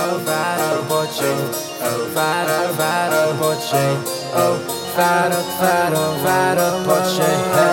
فرار باچه فرار باچه فرار باچه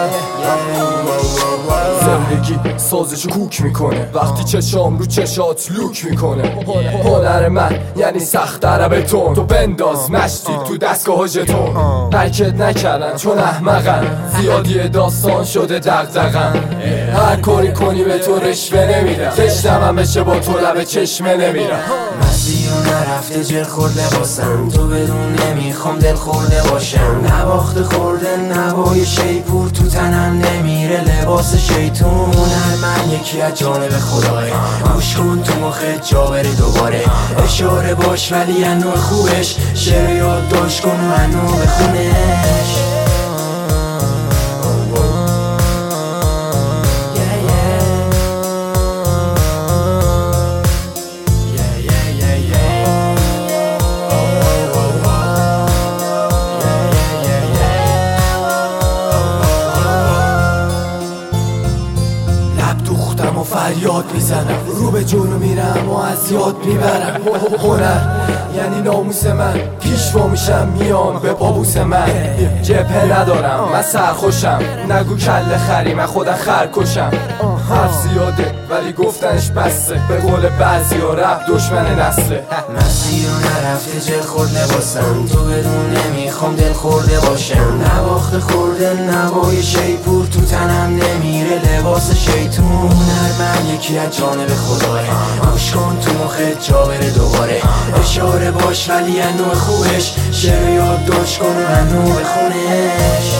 زندگی سازشو کوک میکنه وقتی چشام رو چشات لوک میکنه هنر من یعنی سخت عربتون تو بنداز مشتی تو دستگاه ژتون حرکت نکردن چون احمقن زیادی داستان شده دغدغن هر کاری کنی به تو رشوه نمیدم زشتم هم بشه با تو لب چشمه نمیرم مسیر و نرفته جل خورده باسم تو بدون نمیخوام دل خورده باشم نباخته خورده نوای شیپور تو تنم نمیره لباس شیطون هر من یکی از جانب خدای گوش کن تو مخت جا بره دوباره اشاره باش ولی انو خوبش شعر یاد داشت کن و انو بخونش و فریاد میزنم رو به جلو میرم و از یاد میبرم هنر یعنی ناموس من پیشوا میشم میام به بابوس من جبهه ندارم من سرخوشم نگو کله خری من خودم خرکشم حرف زیاده ولی گفتنش بسته به قول بعضی ها رپ دشمن نسله مسیر و نرفته جل خورده باسم تو بدون نمیخوام دل خورده باشم نباخته خورده نوای شیپور تو تنم نمیره لباس شیطون من یکی از جانب خدای گوش کن تو مخت جا بره دوباره اشاره باش ولی انو خوبش شعر یاد داشت کن و انو بخونش